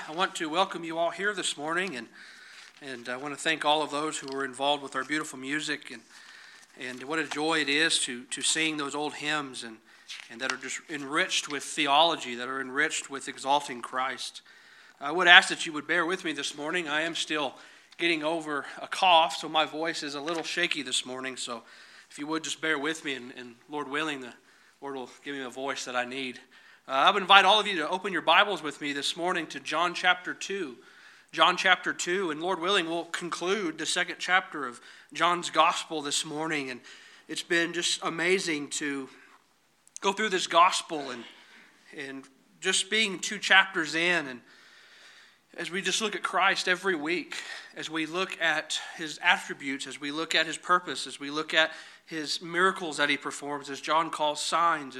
I want to welcome you all here this morning, and I want to thank all of those who were involved with our beautiful music, and what a joy it is to sing those old hymns and that are just enriched with theology, that are enriched with exalting Christ. I would ask that you would bear with me this morning. I am still getting over a cough, so my voice is a little shaky this morning, so if you would just bear with me, and Lord willing, the Lord will give me a voice that I need. I would invite all of you to open your Bibles with me this morning to John chapter 2. John chapter 2, and Lord willing, we'll conclude the second chapter of John's Gospel this morning. And it's been just amazing to go through this Gospel and just being 2 chapters in. And as we just look at Christ every week, as we look at His attributes, as we look at His purpose, as we look at His miracles that He performs, as John calls signs,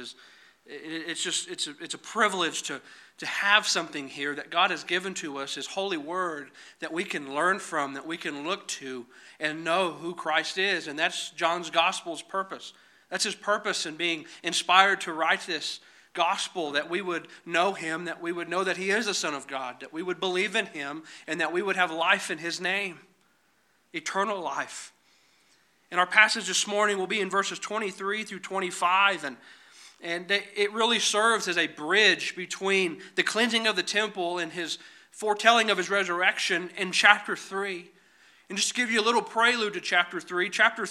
it's a privilege to have something here that God has given to us, His holy word, that we can learn from, that we can look to and know who Christ is. And that's John's gospel's purpose. That's his purpose in being inspired to write this gospel, that we would know Him, that we would know that He is the Son of God, that we would believe in Him, and that we would have life in His name, eternal life. And our passage this morning will be in verses 23 through 25, and it really serves as a bridge between the cleansing of the temple and His foretelling of His resurrection in chapter 3. And just to give you a little prelude to chapter 3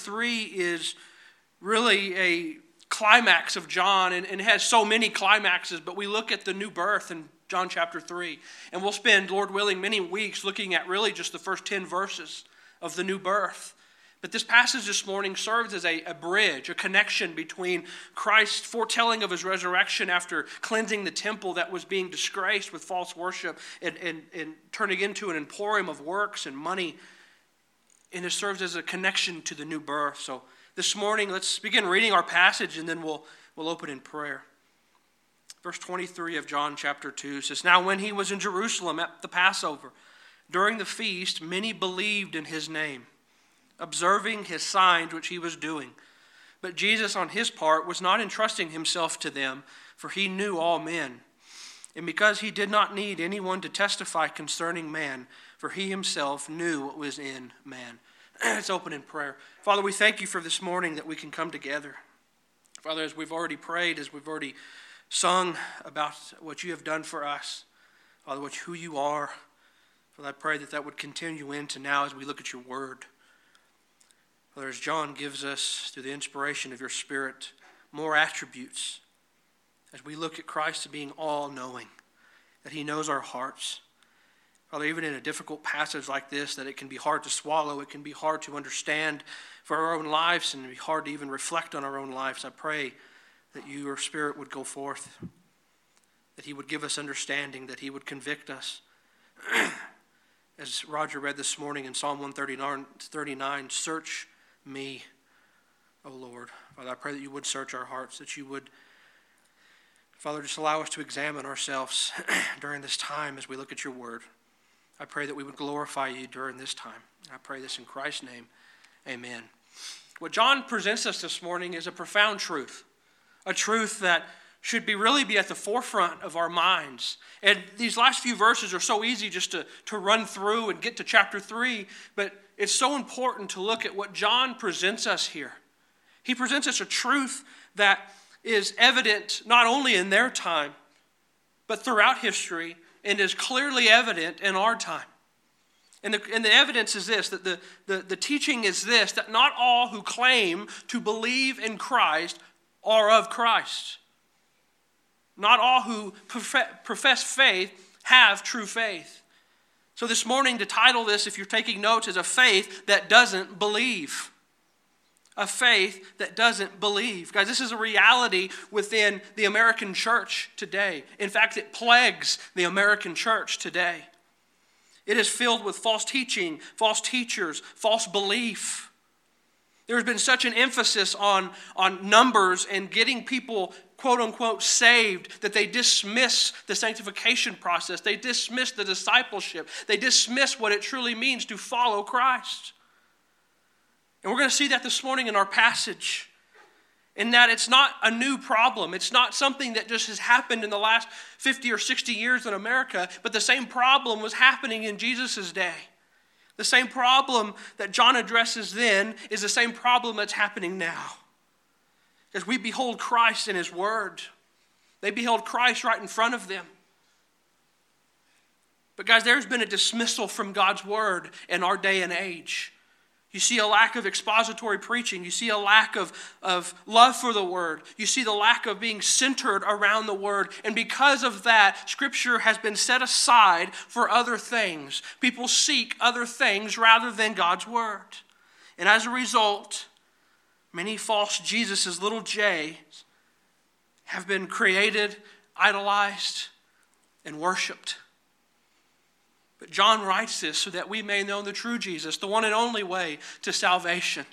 is really a climax of John, and it has so many climaxes, but we look at the new birth in John chapter 3. And we'll spend, Lord willing, many weeks looking at really just the first 10 verses of the new birth. But this passage this morning serves as a bridge, a connection between Christ's foretelling of His resurrection after cleansing the temple that was being disgraced with false worship and turning into an emporium of works and money. And it serves as a connection to the new birth. So this morning, let's begin reading our passage, and then we'll open in prayer. Verse 23 of John chapter 2 says, "Now when He was in Jerusalem at the Passover, during the feast, many believed in His name, observing His signs which He was doing. But Jesus on His part was not entrusting Himself to them, for He knew all men. And because He did not need anyone to testify concerning man, for He Himself knew what was in man." Let's open in prayer. Father, we thank You for this morning that we can come together. Father, as we've already prayed, as we've already sung about what You have done for us, Father, who You are, Father, I pray that would continue into now as we look at Your word. Father, as John gives us, through the inspiration of Your Spirit, more attributes, as we look at Christ as being all-knowing, that He knows our hearts. Father, even in a difficult passage like this, that it can be hard to swallow, it can be hard to understand for our own lives, and it can be hard to even reflect on our own lives. I pray that Your Spirit would go forth, that He would give us understanding, that He would convict us. As Roger read this morning in Psalm 139, "Search me, O Lord." Father, I pray that You would search our hearts, that You would, Father, just allow us to examine ourselves during this time as we look at Your word. I pray that we would glorify You during this time. I pray this in Christ's name. Amen. What John presents us this morning is a profound truth, a truth that should really be at the forefront of our minds. And these last few verses are so easy just to run through and get to chapter 3, but it's so important to look at what John presents us here. He presents us a truth that is evident not only in their time, but throughout history, and is clearly evident in our time. And the evidence is this, that the teaching is this, that not all who claim to believe in Christ are of Christ. Not all who profess faith have true faith. So this morning, to title this, if you're taking notes, is "A Faith That Doesn't Believe." A faith that doesn't believe. Guys, this is a reality within the American church today. In fact, it plagues the American church today. It is filled with false teaching, false teachers, false belief. There has been such an emphasis on numbers and getting people, quote unquote, saved, that they dismiss the sanctification process. They dismiss the discipleship. They dismiss what it truly means to follow Christ. And we're going to see that this morning in our passage. in that it's not a new problem. It's not something that just has happened in the last 50 or 60 years in America, but the same problem was happening in Jesus' day. The same problem that John addresses then is the same problem that's happening now. As we behold Christ in his word, they beheld Christ right in front of them. But guys, there's been a dismissal from God's word in our day and age. You see a lack of expository preaching. You see a lack of love for the word. You see the lack of being centered around the word. And because of that, Scripture has been set aside for other things. People seek other things rather than God's word. And as a result, many false Jesuses, little J's, have been created, idolized, and worshiped. But John writes this so that we may know the true Jesus, the one and only way to salvation.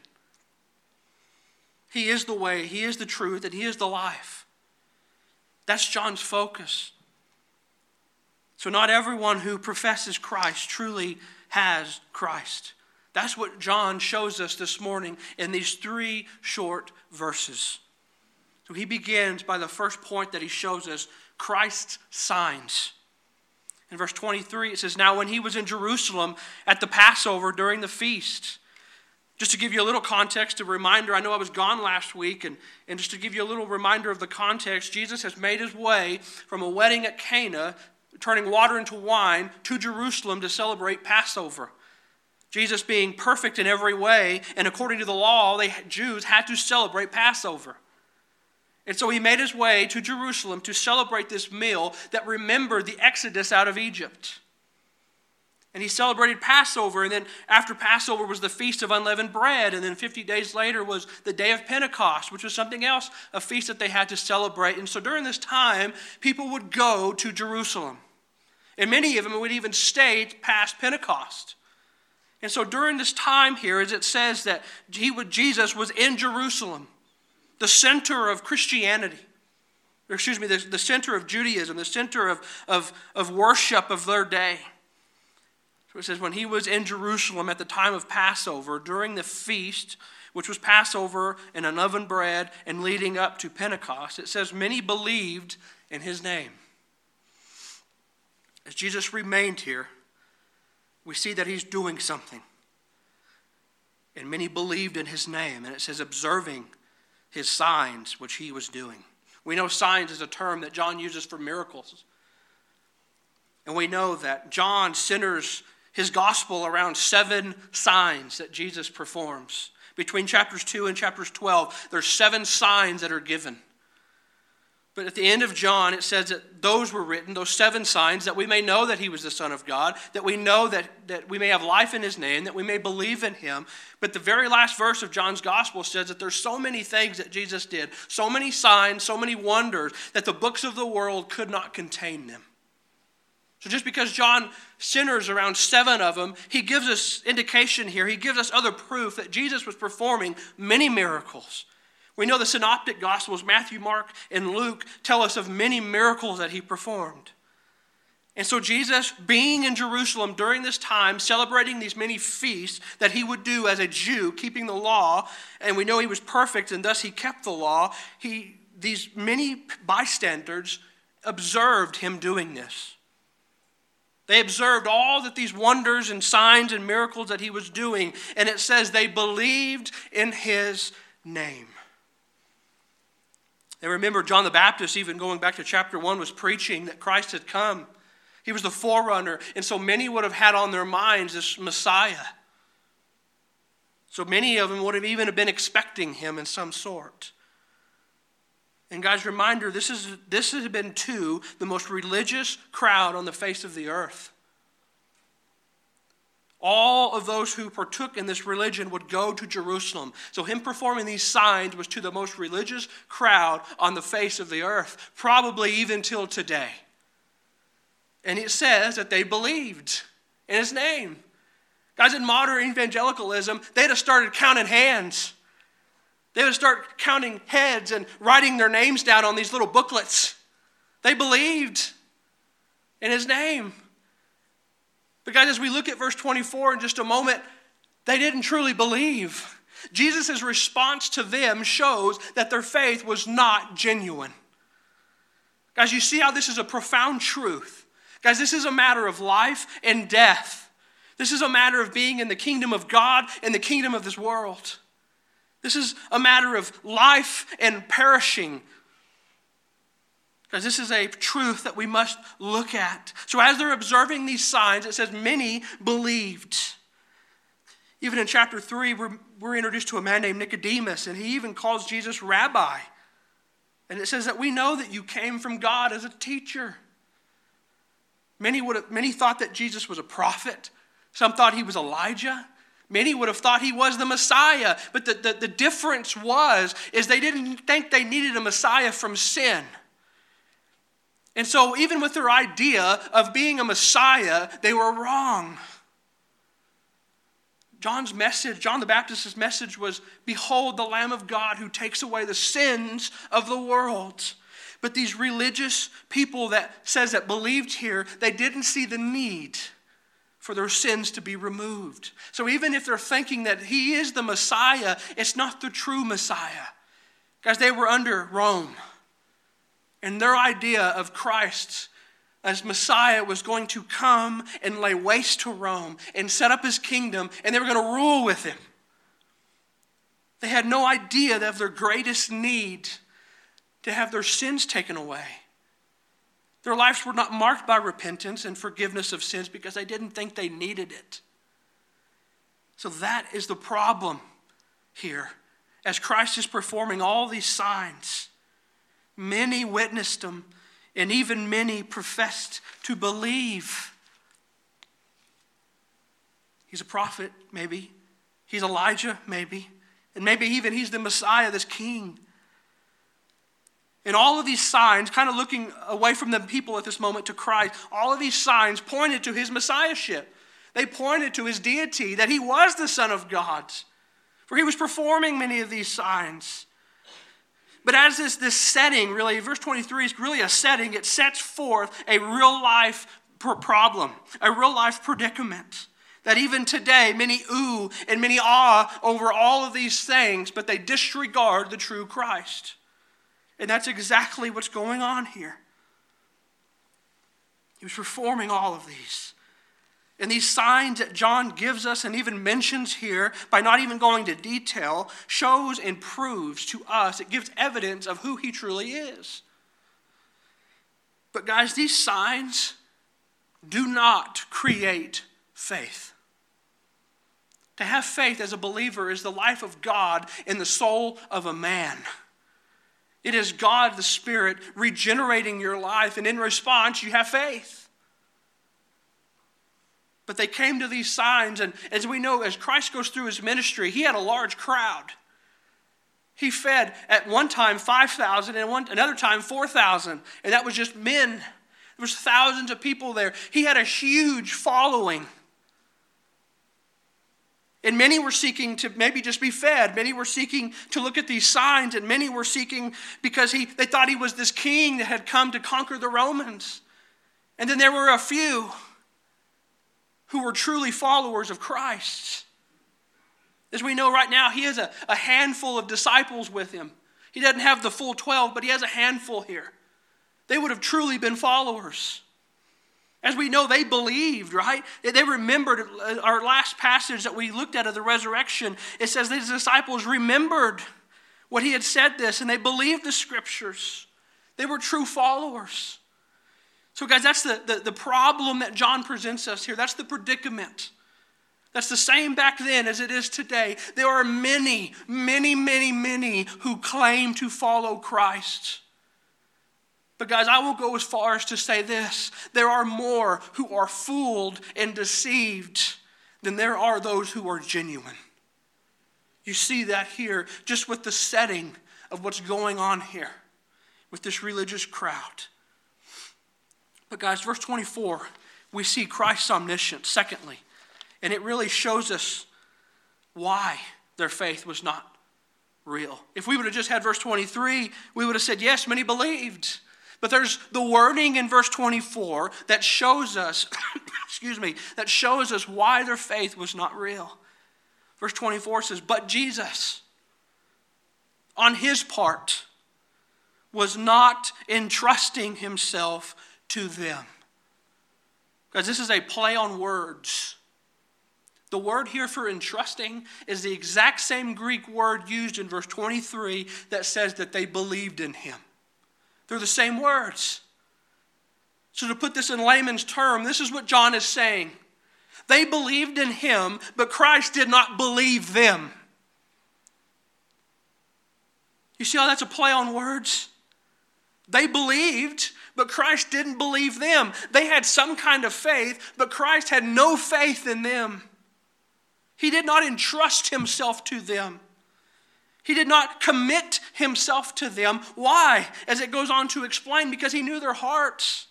He is the way, he is the truth, and he is the life. That's John's focus. So not everyone who professes Christ truly has Christ. That's what John shows us this morning in these 3 short verses. So he begins by the first point that he shows us, Christ's signs. In verse 23, it says, "Now when he was in Jerusalem at the Passover during the feast." Just to give you a little context, a reminder, I know I was gone last week, and just to give you a little reminder of the context, Jesus has made his way from a wedding at Cana, turning water into wine, to Jerusalem to celebrate Passover. Jesus being perfect in every way, and according to the law, Jews had to celebrate Passover. And so he made his way to Jerusalem to celebrate this meal that remembered the Exodus out of Egypt. And he celebrated Passover, and then after Passover was the Feast of Unleavened Bread, and then 50 days later was the Day of Pentecost, which was something else, a feast that they had to celebrate. And so during this time, people would go to Jerusalem. And many of them would even stay past Pentecost. And so during this time here, as it says that Jesus was in Jerusalem, the center of Christianity, or excuse me, the center of Judaism, the center of worship of their day. So it says, when he was in Jerusalem at the time of Passover, during the feast, which was Passover and unleavened bread and leading up to Pentecost, it says, many believed in his name. As Jesus remained here, we see that he's doing something. And many believed in his name. And it says, observing his signs, which he was doing. We know signs is a term that John uses for miracles. And we know that John centers his gospel around 7 signs that Jesus performs. Between chapters 2 and chapters 12, there's 7 signs that are given. But at the end of John, it says that those were written, those 7 signs, that we may know that he was the Son of God, that we know that we may have life in his name, that we may believe in him. But the very last verse of John's gospel says that there's so many things that Jesus did, so many signs, so many wonders, that the books of the world could not contain them. So just because John centers around 7 of them, he gives us indication here, he gives us other proof that Jesus was performing many miracles. We know the synoptic gospels, Matthew, Mark, and Luke, tell us of many miracles that he performed. And so Jesus, being in Jerusalem during this time, celebrating these many feasts that he would do as a Jew, keeping the law, and we know he was perfect and thus he kept the law, these many bystanders observed him doing this. They observed all that these wonders and signs and miracles that he was doing, and it says they believed in his name. And remember, John the Baptist, even going back to chapter 1, was preaching that Christ had come. He was the forerunner, and so many would have had on their minds this Messiah. So many of them would have even been expecting him in some sort. And guys, reminder, this has been too the most religious crowd on the face of the earth. All of those who partook in this religion would go to Jerusalem. So him performing these signs was to the most religious crowd on the face of the earth, probably even till today. And it says that they believed in his name. Guys, in modern evangelicalism, they'd have started counting hands. They would start counting heads and writing their names down on these little booklets. They believed in his name. But guys, as we look at verse 24 in just a moment, they didn't truly believe. Jesus' response to them shows that their faith was not genuine. Guys, you see how this is a profound truth. Guys, this is a matter of life and death. This is a matter of being in the kingdom of God and the kingdom of this world. This is a matter of life and perishing. Guys, this is a truth that we must look at. So as they're observing these signs, it says many believed. Even in chapter 3, we're introduced to a man named Nicodemus, and he even calls Jesus rabbi. And it says that we know that you came from God as a teacher. Many thought that Jesus was a prophet. Some thought he was Elijah. Many would have thought he was the Messiah. But the difference is they didn't think they needed a Messiah from sin. And so even with their idea of being a Messiah, they were wrong. John the Baptist's message was, behold the Lamb of God who takes away the sins of the world. But these religious people that believed here, they didn't see the need for their sins to be removed. So even if they're thinking that he is the Messiah, it's not the true Messiah. Guys, they were under Rome. And their idea of Christ as Messiah was going to come and lay waste to Rome and set up his kingdom, and they were going to rule with him. They had no idea of their greatest need to have their sins taken away. Their lives were not marked by repentance and forgiveness of sins because they didn't think they needed it. So that is the problem here. As Christ is performing all these signs, many witnessed them, and even many professed to believe. He's a prophet, maybe. He's Elijah, maybe. And maybe even he's the Messiah, this king. And all of these signs, kind of looking away from the people at this moment to Christ, all of these signs pointed to his messiahship. They pointed to his deity, that he was the Son of God. For he was performing many of these signs. But as this setting, really, verse 23 is really a setting. It sets forth a real-life problem, a real-life predicament. That even today, many ooh and many ah over all of these things, but they disregard the true Christ. And that's exactly what's going on here. He was performing all of these. And these signs that John gives us and even mentions here, by not even going to detail, shows and proves to us, it gives evidence of who he truly is. But guys, these signs do not create faith. To have faith as a believer is the life of God in the soul of a man. It is God, the Spirit, regenerating your life, and in response, you have faith. But they came to these signs, and as we know, as Christ goes through his ministry, he had a large crowd. He fed at one time 5,000 and another time 4,000, and that was just men. There was thousands of people there. He had a huge following. And many were seeking to maybe just be fed. Many were seeking to look at these signs, and many were seeking because they thought he was this king that had come to conquer the Romans. And then there were a few who were truly followers of Christ. As we know right now, he has a handful of disciples with him. He doesn't have the full 12, but he has a handful here. They would have truly been followers. As we know, they believed, right? They remembered our last passage that we looked at of the resurrection. It says these disciples remembered what he had said this, and they believed the scriptures. They were true followers. So guys, that's the problem that John presents us here. That's the predicament. That's the same back then as it is today. There are many, many, many, many who claim to follow Christ. But guys, I will go as far as to say this. There are more who are fooled and deceived than there are those who are genuine. You see that here just with the setting of what's going on here with this religious crowd. But guys, verse 24, we see Christ's omniscience, secondly. And it really shows us why their faith was not real. If we would have just had verse 23, we would have said, yes, many believed. But there's the wording in verse 24 that shows us, that shows us why their faith was not real. Verse 24 says, but Jesus, on his part, was not entrusting himself to them. Guys, this is a play on words. The word here for entrusting is the exact same Greek word used in verse 23 that says that they believed in him. They're the same words. So to put this in layman's term, this is what John is saying. They believed in him, but Christ did not believe them. You see how that's a play on words? They believed, but Christ didn't believe them. They had some kind of faith, but Christ had no faith in them. He did not entrust himself to them. He did not commit himself to them. Why? As it goes on to explain, because he knew their hearts.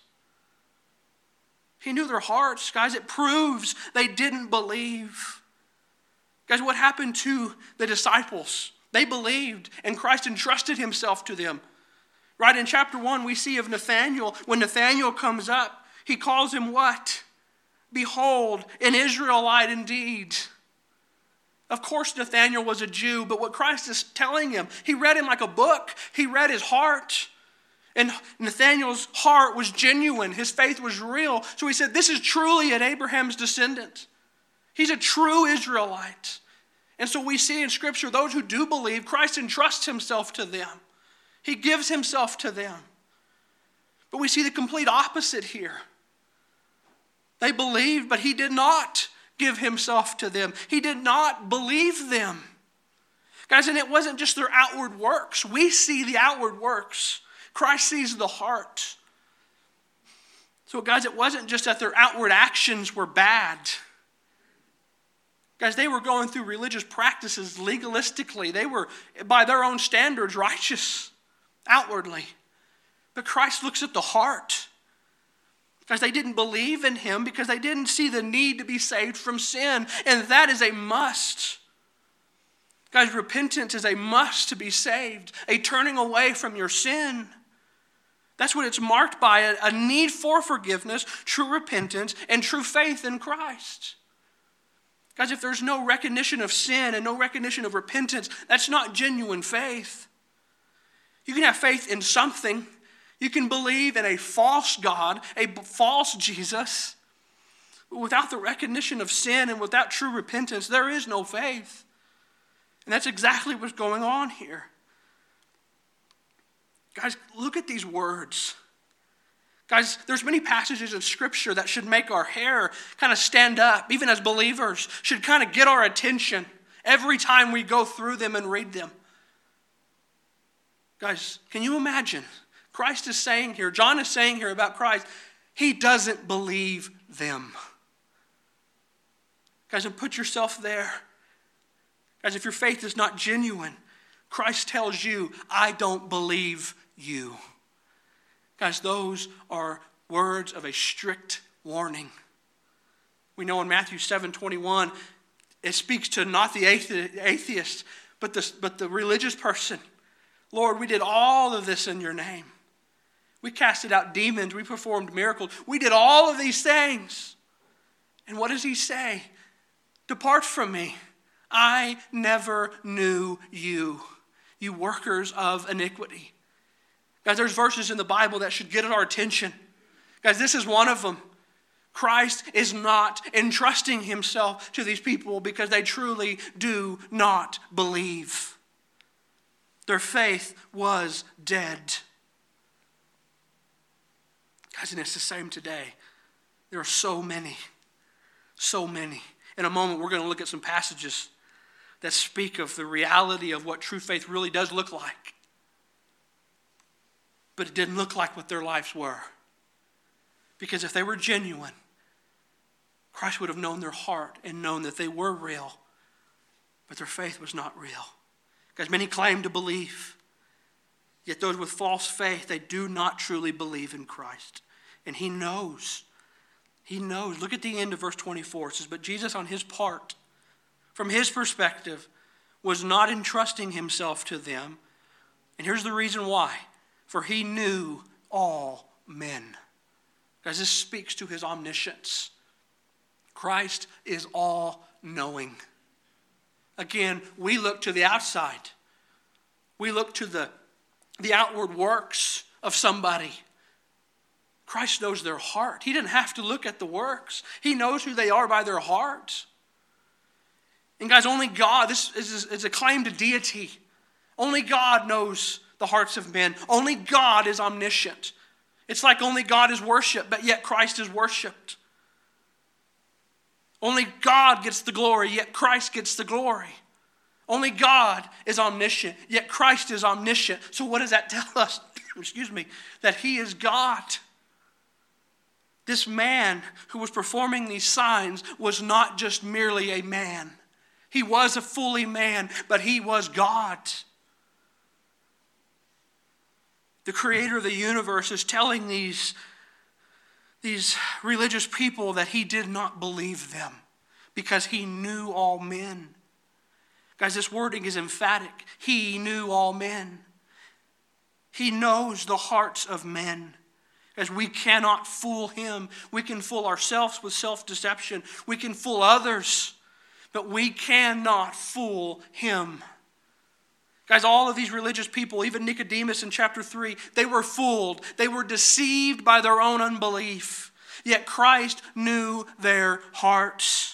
He knew their hearts. Guys, it proves they didn't believe. Guys, what happened to the disciples? They believed, and Christ entrusted himself to them. Right in chapter 1, we see of Nathanael. When Nathanael comes up, he calls him what? Behold, an Israelite indeed. Of course, Nathanael was a Jew, but what Christ is telling him, he read him like a book. He read his heart. And Nathanael's heart was genuine. His faith was real. So he said, this is truly an Abraham's descendant. He's a true Israelite. And so we see in Scripture, those who do believe, Christ entrusts himself to them. He gives himself to them. But we see the complete opposite here. They believed, but he did not give himself to them. He did not believe them. Guys, and it wasn't just their outward works. We see the outward works. Christ sees the heart. So guys, it wasn't just that their outward actions were bad. Guys, they were going through religious practices legalistically. They were, by their own standards, righteous outwardly. But Christ looks at the heart. Guys, they didn't believe in him because they didn't see the need to be saved from sin. And that is a must. Guys, repentance is a must to be saved. A turning away from your sin. That's what it's marked by, a need for forgiveness, true repentance, and true faith in Christ. Guys, if there's no recognition of sin and no recognition of repentance, that's not genuine faith. You can have faith in something. You can believe in a false God, a false Jesus. But without the recognition of sin and without true repentance, there is no faith. And that's exactly what's going on here. Guys, look at these words. Guys, there's many passages of Scripture that should make our hair kind of stand up, even as believers, should kind of get our attention every time we go through them and read them. Guys, can you imagine? Christ is saying here, John is saying here about Christ, he doesn't believe them. Guys, and put yourself there. Guys, if your faith is not genuine, Christ tells you, I don't believe you. Guys, those are words of a strict warning. We know in Matthew 7:21, it speaks to not the atheist, but the religious person. Lord, we did all of this in your name. We casted out demons. We performed miracles. We did all of these things. And what does he say? Depart from me. I never knew you, you workers of iniquity. Guys, there's verses in the Bible that should get our attention. Guys, this is one of them. Christ is not entrusting himself to these people because they truly do not believe. Their faith was dead. Guys, and it's the same today. There are so many. In a moment, we're going to look at some passages that speak of the reality of what true faith really does look like. But it didn't look like what their lives were. Because if they were genuine, Christ would have known their heart and known that they were real. But their faith was not real. Because many claim to believe. Yet those with false faith, they do not truly believe in Christ. And he knows. He knows. Look at the end of verse 24. It says, but Jesus on his part, from his perspective, was not entrusting himself to them. And here's the reason why. For he knew all men. Guys, this speaks to his omniscience. Christ is all-knowing. Again, we look to the outside. We look to the outward works of somebody. Christ knows their heart. He didn't have to look at the works. He knows who they are by their heart. And guys, only God, this is a claim to deity. Only God knows the hearts of men. Only God is omniscient. It's like only God is worshipped, but yet Christ is worshipped. Only God gets the glory, yet Christ gets the glory. Only God is omniscient, yet Christ is omniscient. So what does that tell us? Excuse me, that he is God. This man who was performing these signs was not just merely a man. He was a fully man, but he was God. The creator of the universe is telling these religious people that he did not believe them because he knew all men. Guys, this wording is emphatic. He knew all men. He knows the hearts of men. As we cannot fool him. We can fool ourselves with self-deception. We can fool others, but we cannot fool him. Guys, all of these religious people, even Nicodemus in chapter 3, they were fooled. They were deceived by their own unbelief. Yet Christ knew their hearts.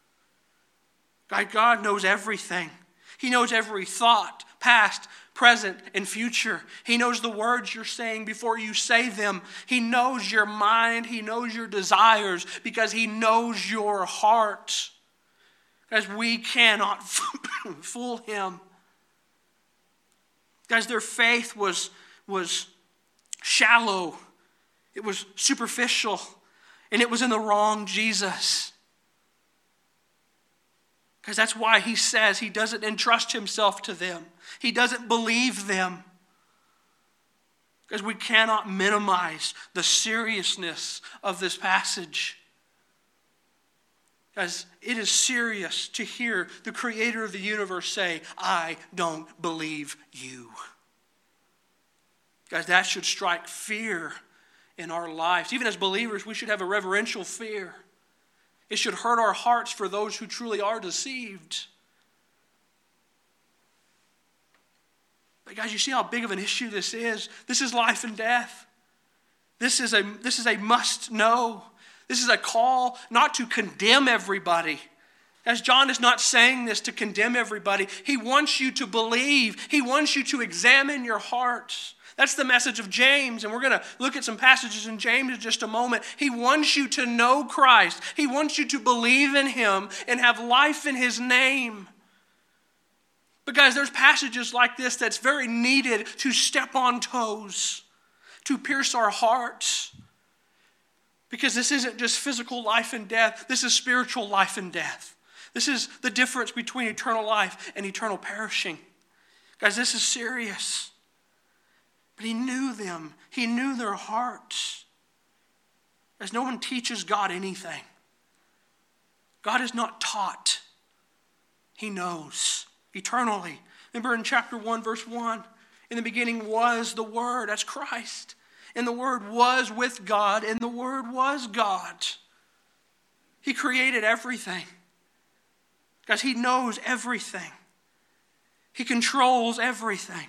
God knows everything. He knows every thought, past, present, and future. He knows the words you're saying before you say them. He knows your mind. He knows your desires because he knows your heart. Guys, we cannot fool him. Guys, their faith was shallow. It was superficial. And it was in the wrong Jesus. Because that's why he says he doesn't entrust himself to them. He doesn't believe them. Because we cannot minimize the seriousness of this passage. Guys, it is serious to hear the creator of the universe say, I don't believe you. Guys, that should strike fear in our lives. Even as believers, we should have a reverential fear. It should hurt our hearts for those who truly are deceived. But guys, you see how big of an issue this is? This is life and death. This is a must know. This is a call not to condemn everybody. As John is not saying this to condemn everybody. He wants you to believe. He wants you to examine your hearts. That's the message of James, and we're going to look at some passages in James in just a moment. He wants you to know Christ. He wants you to believe in him and have life in his name. But guys, there's passages like this that's very needed to step on toes, to pierce our hearts. Because this isn't just physical life and death. This is spiritual life and death. This is the difference between eternal life and eternal perishing. Guys, this is serious. But he knew them. He knew their hearts. As no one teaches God anything. God is not taught. He knows eternally. Remember in chapter 1, verse 1, in the beginning was the Word. That's Christ. And the Word was with God, and the Word was God. He created everything. Guys, he knows everything. He controls everything.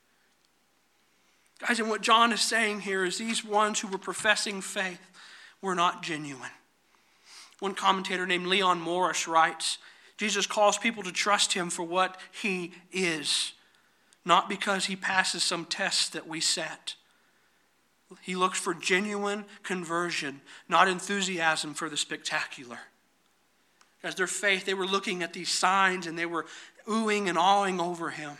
Guys, and what John is saying here is these ones who were professing faith were not genuine. One commentator named Leon Morris writes, Jesus calls people to trust him for what he is, not because he passes some tests that we set. He looks for genuine conversion, not enthusiasm for the spectacular. As their faith, they were looking at these signs and they were oohing and awing over him.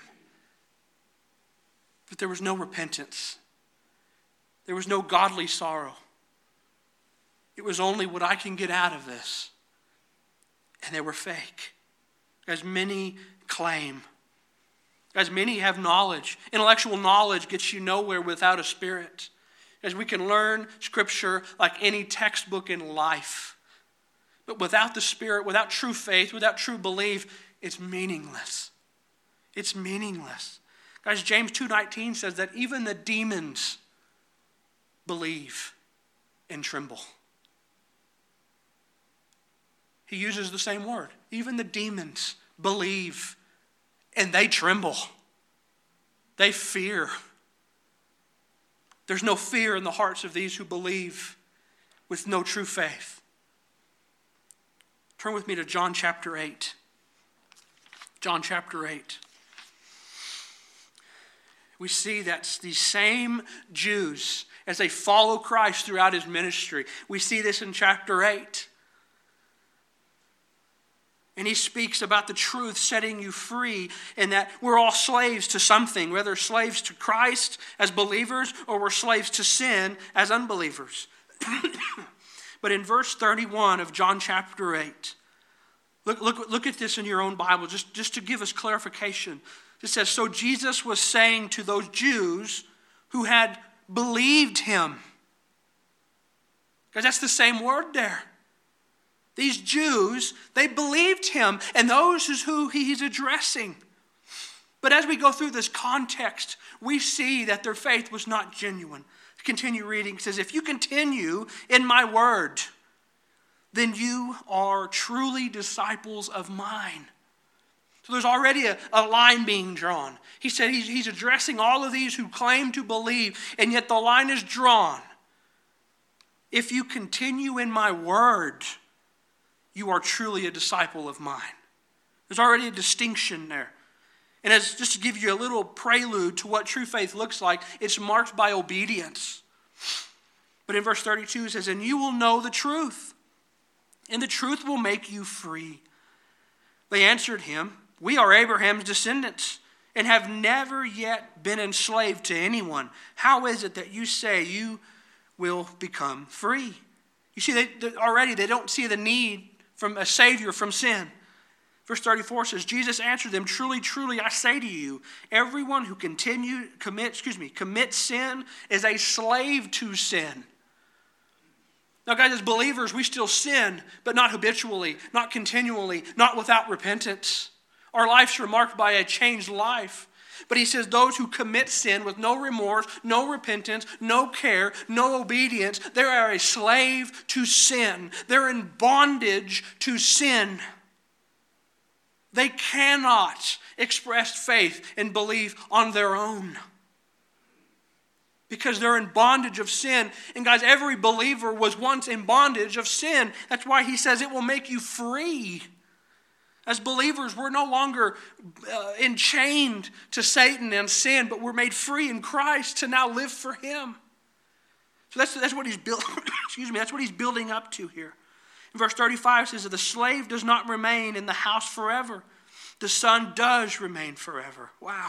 But there was no repentance. There was no godly sorrow. It was only what I can get out of this. And they were fake. As many claim. As many have knowledge. Intellectual knowledge gets you nowhere without a spirit. As we can learn Scripture like any textbook in life. But without the Spirit, without true faith, without true belief, it's meaningless. It's meaningless. Guys, James 2:19 says that even the demons believe and tremble. He uses the same word. Even the demons believe, and they tremble. They fear. There's no fear in the hearts of these who believe with no true faith. Turn with me to John chapter 8. John chapter 8. We see that these same Jews, as they follow Christ throughout his ministry, we see this in chapter 8. And he speaks about the truth setting you free, and that we're all slaves to something, whether slaves to Christ as believers or we're slaves to sin as unbelievers. But in verse 31 of John chapter 8, look at this in your own Bible, just to give us clarification. It says, so Jesus was saying to those Jews who had believed him. Because that's the same word there. These Jews, they believed him, and those is who he's addressing. But as we go through this context, we see that their faith was not genuine. Continue reading. It says, if you continue in my word, then you are truly disciples of mine. So there's already a line being drawn. He said he's addressing all of these who claim to believe, and yet the line is drawn. If you continue in my word, you are truly a disciple of mine. There's already a distinction there. And as just to give you a little prelude to what true faith looks like, it's marked by obedience. But in verse 32 it says, and you will know the truth, and the truth will make you free. They answered him, we are Abraham's descendants, and have never yet been enslaved to anyone. How is it that you say you will become free? You see, they don't see the need from a Savior from sin. Verse 34 says, Jesus answered them, truly, truly, I say to you, everyone who commits sin is a slave to sin. Now, guys, as believers, we still sin, but not habitually, not continually, not without repentance. Our lives are marked by a changed life. But he says those who commit sin with no remorse, no repentance, no care, no obedience, they are a slave to sin. They're in bondage to sin. They cannot express faith and belief on their own, because they're in bondage of sin. And guys, every believer was once in bondage of sin. That's why he says it will make you free. As believers, we're no longer enchained to Satan and sin, but we're made free in Christ to now live for him. So that's what he's that's what he's building up to here. In verse 35 it says that the slave does not remain in the house forever. The son does remain forever. Wow.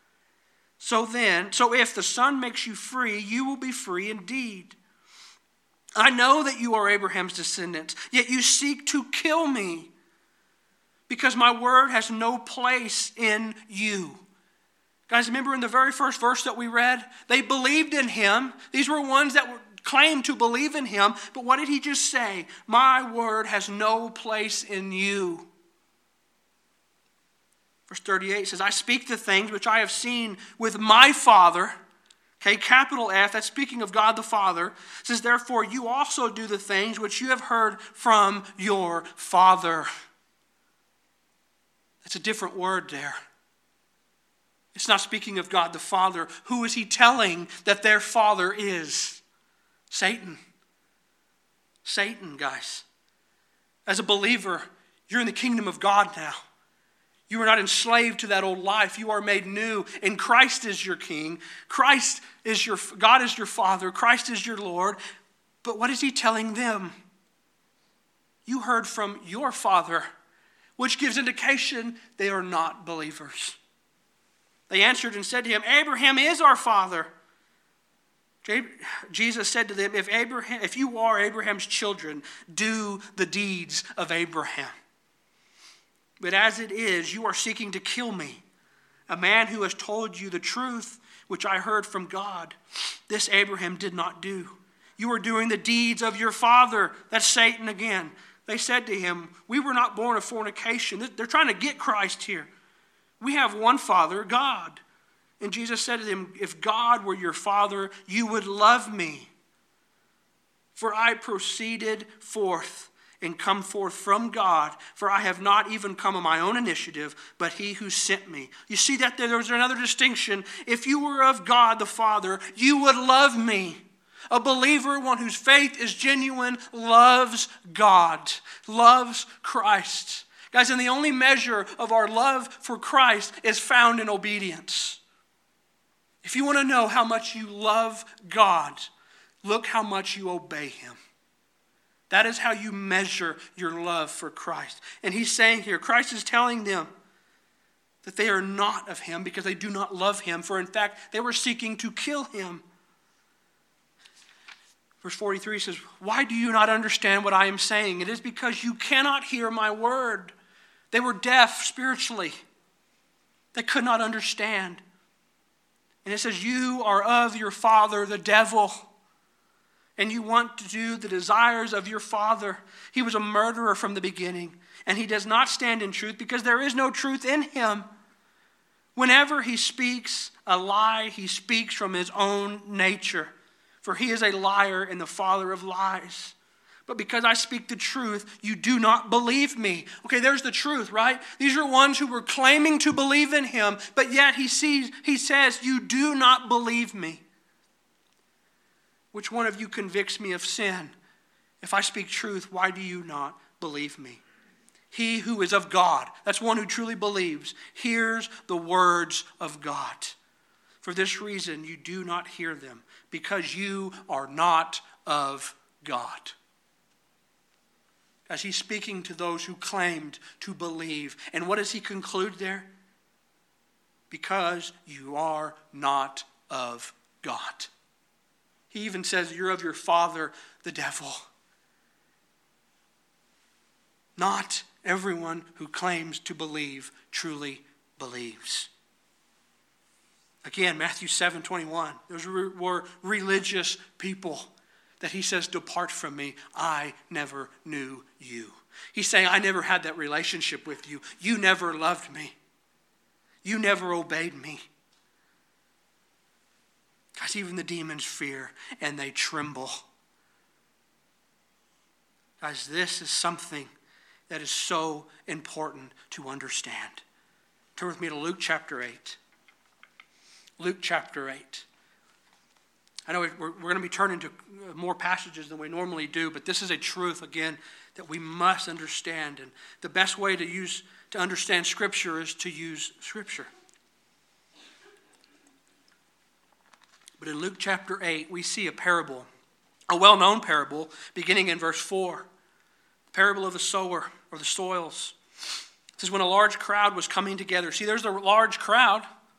So if the Son makes you free, you will be free indeed. I know that you are Abraham's descendants, yet you seek to kill me, because my word has no place in you. Guys, remember in the very first verse that we read? They believed in him. These were ones that claimed to believe in him. But what did he just say? My word has no place in you. Verse 38 says, I speak the things which I have seen with my Father. Okay, capital F, that's speaking of God the Father. It says, therefore you also do the things which you have heard from your father. That's a different word there. It's not speaking of God the Father. Who is he telling that their father is? Satan. Satan, guys. As a believer, you're in the kingdom of God now. You are not enslaved to that old life. You are made new, and Christ is your king. God is your Father. Christ is your Lord. But what is he telling them? You heard from your father, which gives indication they are not believers. They answered and said to him, Abraham is our father. Jesus said to them, if you are Abraham's children, do the deeds of Abraham. But as it is, you are seeking to kill me, a man who has told you the truth, which I heard from God. This Abraham did not do. You are doing the deeds of your father. That's Satan again. They said to him, we were not born of fornication. They're trying to get Christ here. We have one Father, God. And Jesus said to them, if God were your Father, you would love me. For I proceeded forth and come forth from God, for I have not even come on my own initiative, but he who sent me. You see that there's another distinction. If you were of God the Father, you would love me. A believer, one whose faith is genuine, loves God, loves Christ. Guys, and the only measure of our love for Christ is found in obedience. If you want to know how much you love God, look how much you obey him. That is how you measure your love for Christ. And he's saying here, Christ is telling them that they are not of him because they do not love him. For in fact, they were seeking to kill him. Verse 43 says, why do you not understand what I am saying? It is because you cannot hear my word. They were deaf spiritually. They could not understand. And it says, you are of your father, the devil, and you want to do the desires of your father. He was a murderer from the beginning, and he does not stand in truth because there is no truth in him. Whenever he speaks a lie, he speaks from his own nature, for he is a liar and the father of lies. But because I speak the truth, you do not believe me. Okay, there's the truth, right? These are ones who were claiming to believe in him, but yet he says, you do not believe me. Which one of you convicts me of sin? If I speak truth, why do you not believe me? He who is of God, that's one who truly believes, hears the words of God. For this reason, you do not hear them, because you are not of God. As he's speaking to those who claimed to believe. And what does he conclude there? Because you are not of God. He even says you're of your father, the devil. Not everyone who claims to believe truly believes. Again, Matthew 7:21. Those were religious people that he says, depart from me, I never knew you. He's saying, I never had that relationship with you. You never loved me. You never obeyed me. Guys, even the demons fear and they tremble. Guys, this is something that is so important to understand. Turn with me to Luke chapter 8. Luke chapter 8. I know we're going to be turning to more passages than we normally do, but this is a truth, again, that we must understand. And the best way to understand Scripture is to use Scripture. But in Luke chapter 8, we see a parable, a well-known parable, beginning in verse 4. The parable of the sower, or the soils. It says, when a large crowd was coming together. See, there's the large crowd.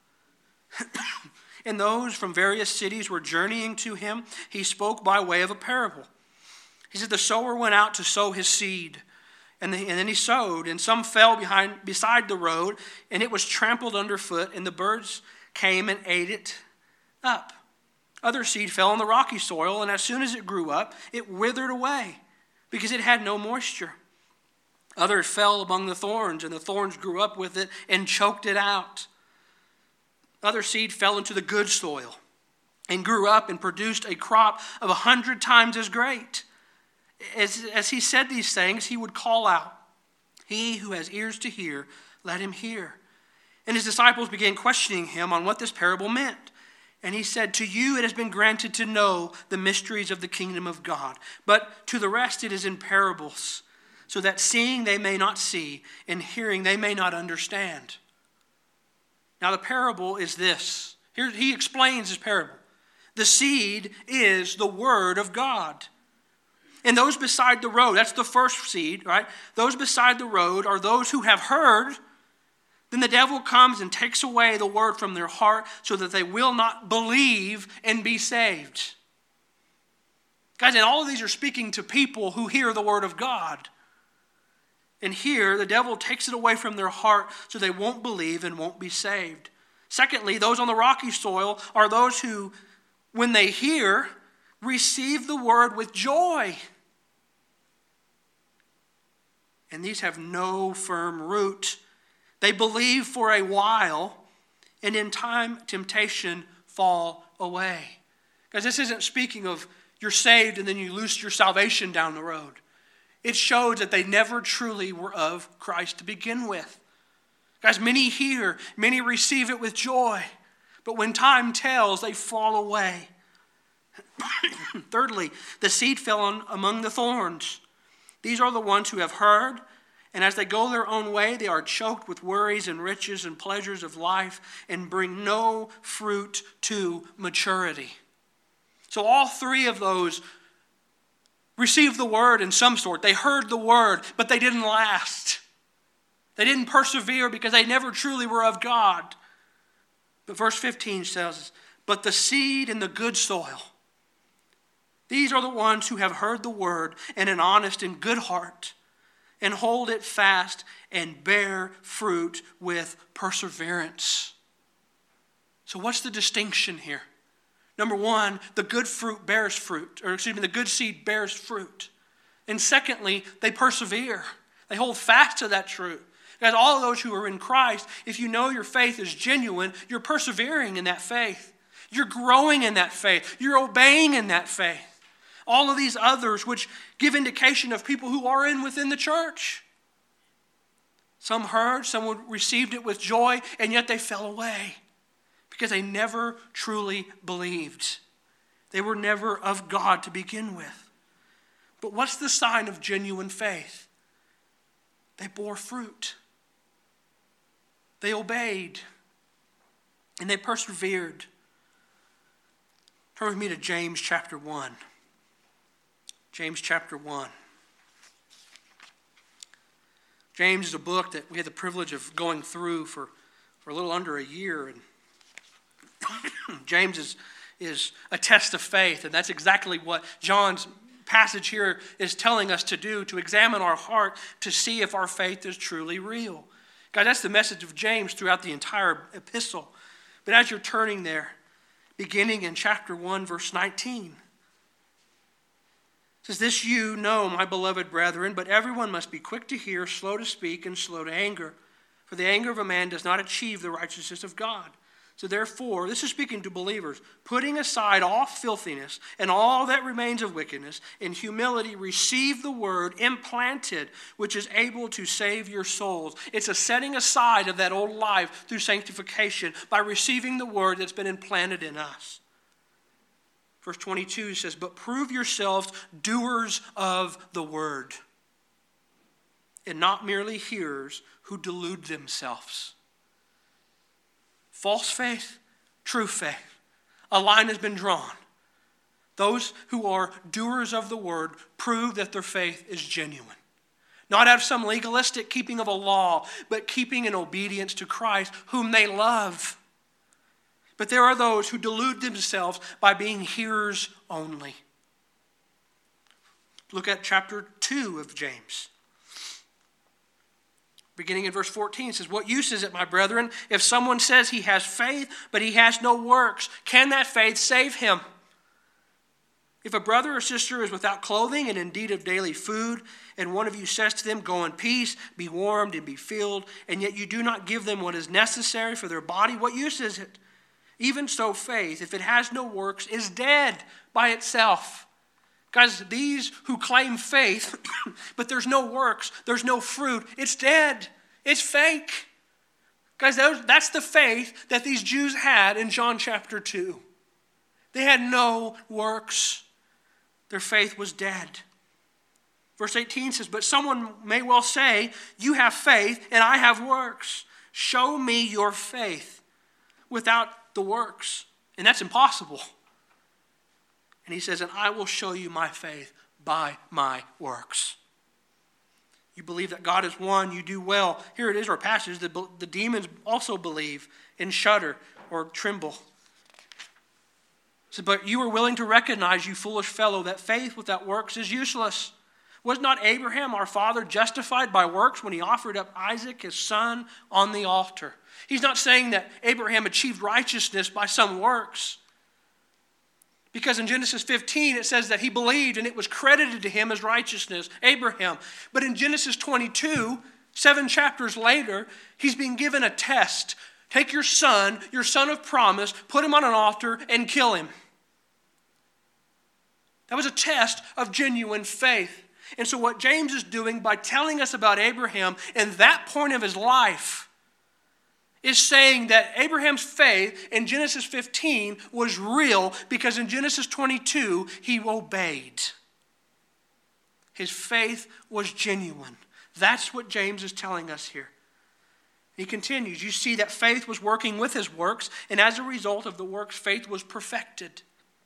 And those from various cities were journeying to him. He spoke by way of a parable. He said, the sower went out to sow his seed. And then he sowed, and some fell beside the road, and it was trampled underfoot, and the birds came and ate it up. Other seed fell on the rocky soil, and as soon as it grew up, it withered away, because it had no moisture. Others fell among the thorns, and the thorns grew up with it and choked it out. Other seed fell into the good soil and grew up and produced a crop of 100 times as great. As he said these things, he would call out, he who has ears to hear, let him hear. And his disciples began questioning him on what this parable meant. And he said, to you it has been granted to know the mysteries of the kingdom of God, but to the rest it is in parables, so that seeing they may not see, and hearing they may not understand. Now the parable is this. Here he explains his parable. The seed is the word of God. And those beside the road, that's the first seed, right? Those beside the road are those who have heard. Then the devil comes and takes away the word from their heart so that they will not believe and be saved. Guys, and all of these are speaking to people who hear the word of God. And here, the devil takes it away from their heart so they won't believe and won't be saved. Secondly, those on the rocky soil are those who, when they hear, receive the word with joy. And these have no firm root. They believe for a while, and in time, temptation fall away. Guys, this isn't speaking of you're saved and then you lose your salvation down the road. it shows that they never truly were of Christ to begin with. Guys, many hear, many receive it with joy, but when time tells, they fall away. Thirdly, the seed fell among the thorns. These are the ones who have heard, and as they go their own way, they are choked with worries and riches and pleasures of life and bring no fruit to maturity. So all three of those received the word in some sort. They heard the word, but they didn't last. They didn't persevere because they never truly were of God. But verse 15 says, but the seed in the good soil, these are the ones who have heard the word in an honest and good heart and hold it fast and bear fruit with perseverance. So what's the distinction here? Number one, the good fruit bears fruit, the good seed bears fruit. And secondly, they persevere. They hold fast to that truth. Guys, all of those who are in Christ, if you know your faith is genuine, you're persevering in that faith. You're growing in that faith. You're obeying in that faith. All of these others which give indication of people who are within the church. Some heard, some received it with joy, and yet they fell away because they never truly believed. They were never of God to begin with. But what's the sign of genuine faith? They bore fruit. They obeyed. And they persevered. Turn with me to James chapter 1. James chapter 1. James is a book that we had the privilege of going through for a little under a year. And James is a test of faith, and that's exactly what John's passage here is telling us to do, to examine our heart to see if our faith is truly real. God, that's the message of James throughout the entire epistle. But as you're turning there, beginning in chapter 1, verse 19, it says, this you know, my beloved brethren, but everyone must be quick to hear, slow to speak, and slow to anger. For the anger of a man does not achieve the righteousness of God. So therefore, this is speaking to believers, putting aside all filthiness and all that remains of wickedness, in humility receive the word implanted, which is able to save your souls. It's a setting aside of that old life through sanctification by receiving the word that's been implanted in us. Verse 22 says, but prove yourselves doers of the word, and not merely hearers who delude themselves. False faith, true faith. A line has been drawn. Those who are doers of the word prove that their faith is genuine. Not out of some legalistic keeping of a law, but keeping in obedience to Christ, whom they love. But there are those who delude themselves by being hearers only. Look at chapter 2 of James. Beginning in verse 14, it says, what use is it, my brethren, if someone says he has faith, but he has no works? Can that faith save him? If a brother or sister is without clothing and in need of daily food, and one of you says to them, go in peace, be warmed and be filled, and yet you do not give them what is necessary for their body, what use is it? Even so, faith, if it has no works, is dead by itself. Guys, these who claim faith, but there's no works, there's no fruit, it's dead. It's fake. Guys, that's the faith that these Jews had in John chapter 2. They had no works. Their faith was dead. Verse 18 says, but someone may well say, you have faith and I have works. Show me your faith without the works. And that's impossible. And he says, and I will show you my faith by my works. You believe that God is one, you do well. Here it is, our passage. The demons also believe and shudder or tremble. So, but you are willing to recognize, you foolish fellow, that faith without works is useless. Was not Abraham, our father, justified by works when he offered up Isaac, his son, on the altar? He's not saying that Abraham achieved righteousness by some works. Because in Genesis 15, it says that he believed and it was credited to him as righteousness, Abraham. But in Genesis 22, 7 chapters later, he's being given a test. Take your son of promise, put him on an altar, and kill him. That was a test of genuine faith. And so what James is doing by telling us about Abraham in that point of his life is saying that Abraham's faith in Genesis 15 was real because in Genesis 22 he obeyed. His faith was genuine. That's what James is telling us here. He continues, you see that faith was working with his works, and as a result of the works, faith was perfected.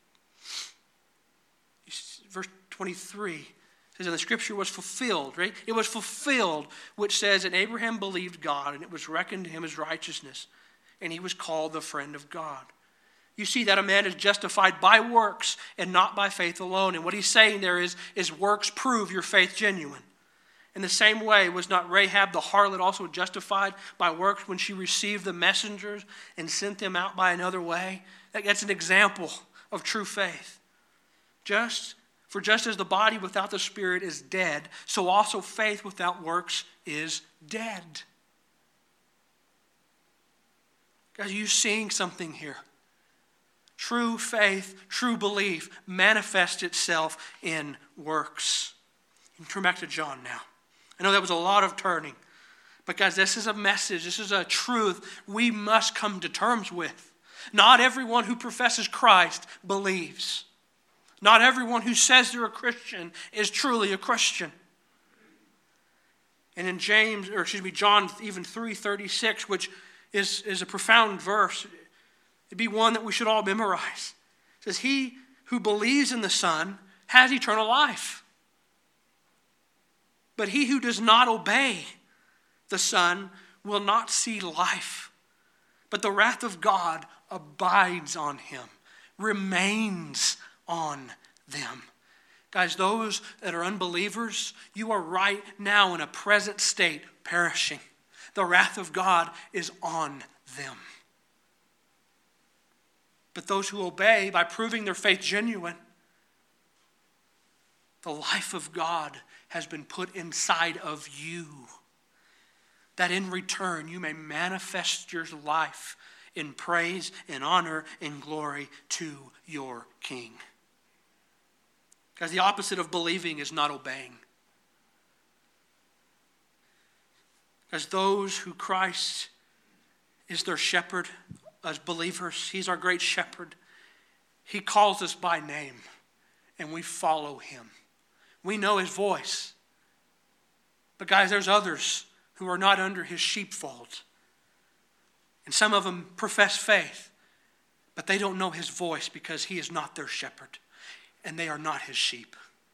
Verse 23 says, and the scripture was fulfilled, right? It was fulfilled, which says, and Abraham believed God, and it was reckoned to him as righteousness, and he was called the friend of God. You see that a man is justified by works and not by faith alone. And what he's saying there is works prove your faith genuine. In the same way, was not Rahab the harlot also justified by works when she received the messengers and sent them out by another way? That's an example of true faith. Just as the body without the spirit is dead, so also faith without works is dead. Guys, are you seeing something here? True faith, true belief manifests itself in works. You can turn back to John now. I know that was a lot of turning. But guys, this is a message. This is a truth we must come to terms with. Not everyone who professes Christ believes. Not everyone who says they're a Christian is truly a Christian. And in John even 3:36, which is a profound verse, it'd be one that we should all memorize. It says, he who believes in the Son has eternal life. But he who does not obey the Son will not see life. But the wrath of God abides on him, remains on them. Guys, those that are unbelievers, you are right now in a present state perishing. The wrath of God is on them. But those who obey by proving their faith genuine, the life of God has been put inside of you, that in return you may manifest your life in praise and honor and glory to your King. Guys, the opposite of believing is not obeying. As those who Christ is their shepherd, as believers, he's our great shepherd. He calls us by name, and we follow him. We know his voice. But guys, there's others who are not under his sheepfold. And some of them profess faith, but they don't know his voice because he is not their shepherd, and they are not his sheep.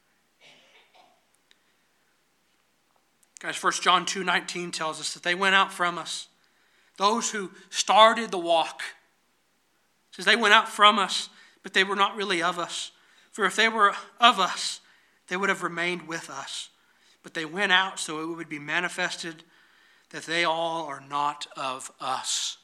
Guys, 1 John 2:19 tells us that they went out from us. Those who started the walk. It says they went out from us, but they were not really of us. For if they were of us, they would have remained with us. But they went out so it would be manifested that they all are not of us.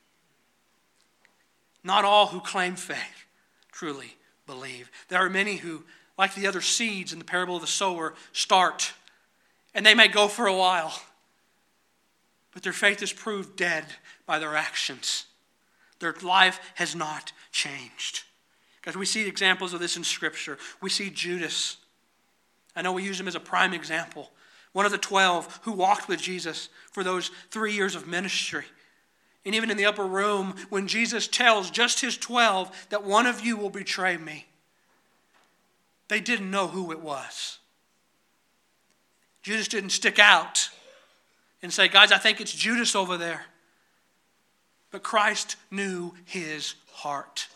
Not all who claim faith truly believe. There are many who, like the other seeds in the parable of the sower, start, and they may go for a while, but their faith is proved dead by their actions. Their life has not changed. Because we see examples of this in Scripture. We see Judas. I know we use him as a prime example. One of the 12 who walked with Jesus for those 3 years of ministry. And even in the upper room, when Jesus tells just his 12 that one of you will betray me, they didn't know who it was. Judas didn't stick out and say, guys, I think it's Judas over there. But Christ knew his heart.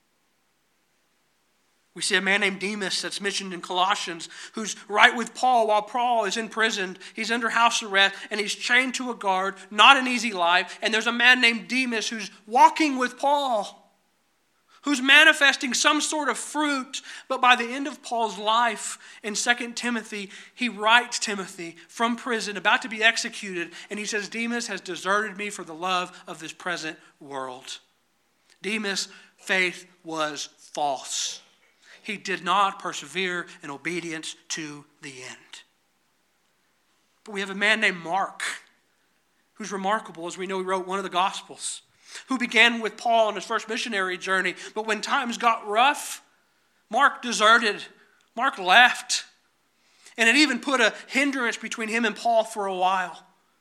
We see a man named Demas that's mentioned in Colossians who's right with Paul while Paul is in prison. He's under house arrest and he's chained to a guard. Not an easy life. And there's a man named Demas who's walking with Paul, who's manifesting some sort of fruit. But by the end of Paul's life in 2 Timothy, he writes Timothy from prison, about to be executed. And he says, Demas has deserted me for the love of this present world. Demas' faith was false. He did not persevere in obedience to the end. But we have a man named Mark, who's remarkable. As we know, he wrote one of the Gospels, who began with Paul on his first missionary journey. But when times got rough, Mark deserted. Mark left. And it even put a hindrance between him and Paul for a while.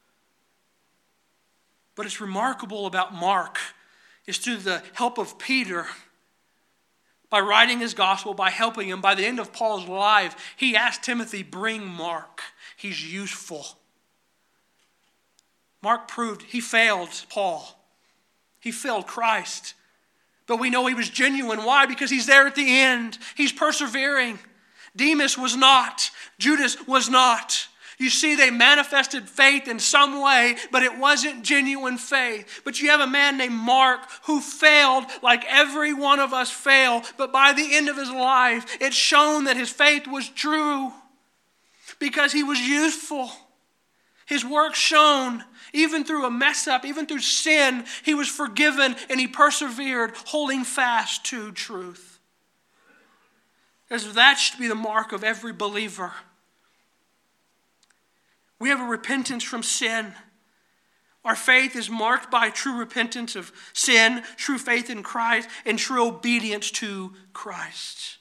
But it's remarkable about Mark is through the help of Peter, by writing his gospel, by helping him, by the end of Paul's life, he asked Timothy, bring Mark. He's useful. Mark proved he failed Paul. He failed Christ. But we know he was genuine. Why? Because he's there at the end. He's persevering. Demas was not. Judas was not. You see, they manifested faith in some way, but it wasn't genuine faith. But you have a man named Mark who failed like every one of us fail. But by the end of his life, it's shown that his faith was true because he was useful. His work shone, even through a mess up, even through sin, he was forgiven and he persevered, holding fast to truth. Because that should be the mark of every believer. We have a repentance from sin. Our faith is marked by true repentance of sin, true faith in Christ, and true obedience to Christ.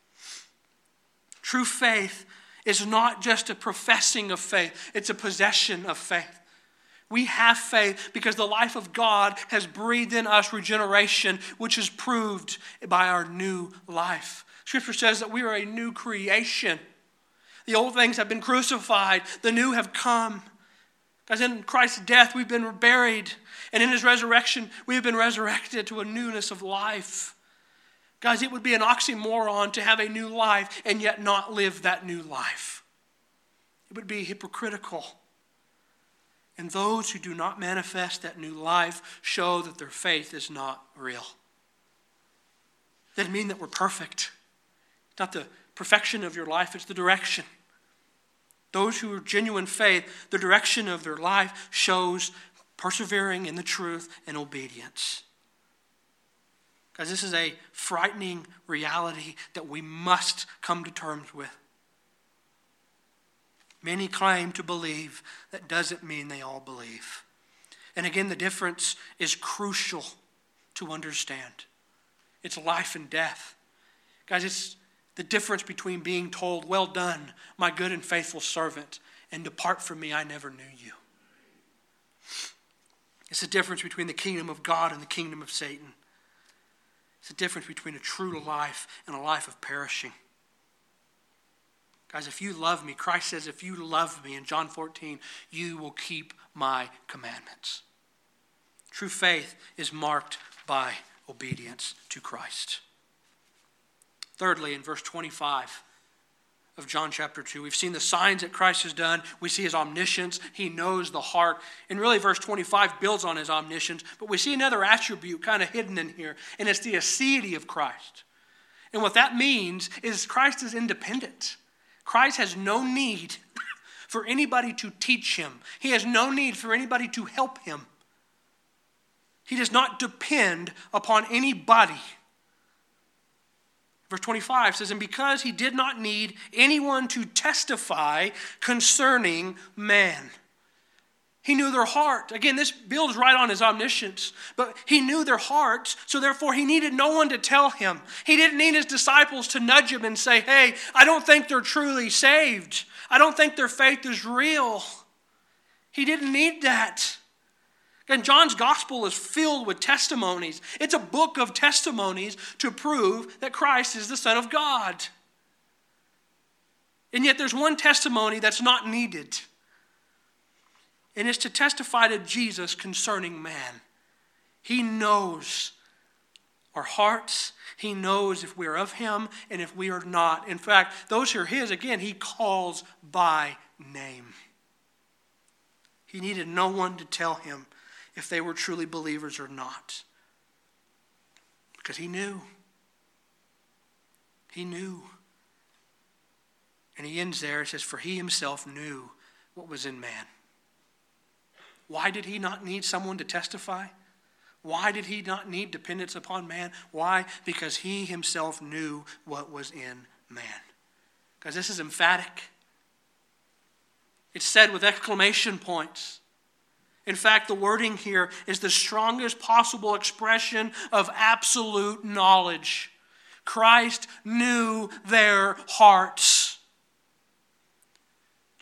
True faith is not just a professing of faith, it's a possession of faith. We have faith because the life of God has breathed in us regeneration, which is proved by our new life. Scripture says that we are a new creation. The old things have been crucified. The new have come. Because in Christ's death, we've been buried. And in his resurrection, we have been resurrected to a newness of life. Guys, it would be an oxymoron to have a new life and yet not live that new life. It would be hypocritical. And those who do not manifest that new life show that their faith is not real. Doesn't mean that we're perfect. It's not the perfection of your life, it's the direction. Those who are genuine faith, the direction of their life shows persevering in the truth and obedience. Because this is a frightening reality that we must come to terms with. Many claim to believe. That doesn't mean they all believe. And again, the difference is crucial to understand. It's life and death. Guys, it's the difference between being told, well done, my good and faithful servant, and depart from me, I never knew you. It's the difference between the kingdom of God and the kingdom of Satan. It's the difference between a true life and a life of perishing. Guys, if you love me, Christ says, if you love me in John 14, you will keep my commandments. True faith is marked by obedience to Christ. Thirdly, in verse 25 of John chapter 2, we've seen the signs that Christ has done. We see his omniscience. He knows the heart. And really, verse 25 builds on his omniscience. But we see another attribute kind of hidden in here, and it's the aseity of Christ. And what that means is Christ is independent. Christ has no need for anybody to teach him. He has no need for anybody to help him. He does not depend upon anybody. Verse 25 says, and because he did not need anyone to testify concerning man. He knew their heart. Again, this builds right on his omniscience. But he knew their hearts, so therefore he needed no one to tell him. He didn't need his disciples to nudge him and say, hey, I don't think they're truly saved. I don't think their faith is real. He didn't need that. And John's gospel is filled with testimonies. It's a book of testimonies to prove that Christ is the Son of God. And yet there's one testimony that's not needed. And it's to testify to Jesus concerning man. He knows our hearts. He knows if we're of him and if we are not. In fact, those who are his, again, he calls by name. He needed no one to tell him if they were truly believers or not. Because he knew. He knew. And he ends there, it says, for he himself knew what was in man. Why did he not need someone to testify? Why did he not need dependence upon man? Why? Because he himself knew what was in man. Because this is emphatic. It's said with exclamation points. In fact, the wording here is the strongest possible expression of absolute knowledge. Christ knew their hearts.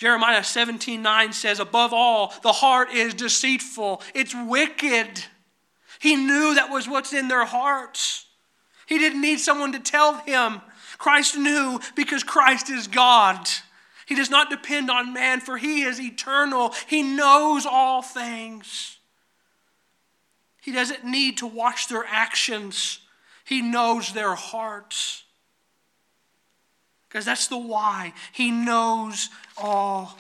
Jeremiah 17:9 says, above all, the heart is deceitful. It's wicked. He knew that was what's in their hearts. He didn't need someone to tell him. Christ knew because Christ is God. He does not depend on man, for he is eternal. He knows all things. He doesn't need to watch their actions. He knows their hearts. Because that's the why. He knows all.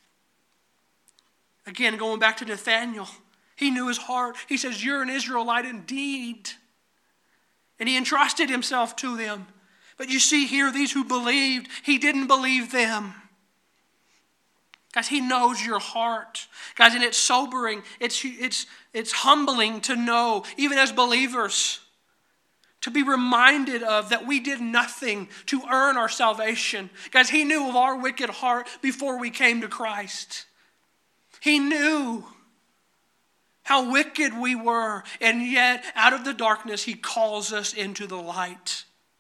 Again, going back to Nathanael, he knew his heart. He says, you're an Israelite indeed. And he entrusted himself to them. But you see here, these who believed, he didn't believe them. Guys, he knows your heart. Guys, and it's sobering. It's humbling to know, even as believers, to be reminded of that we did nothing to earn our salvation. Guys, he knew of our wicked heart before we came to Christ. He knew how wicked we were, and yet out of the darkness he calls us into the light.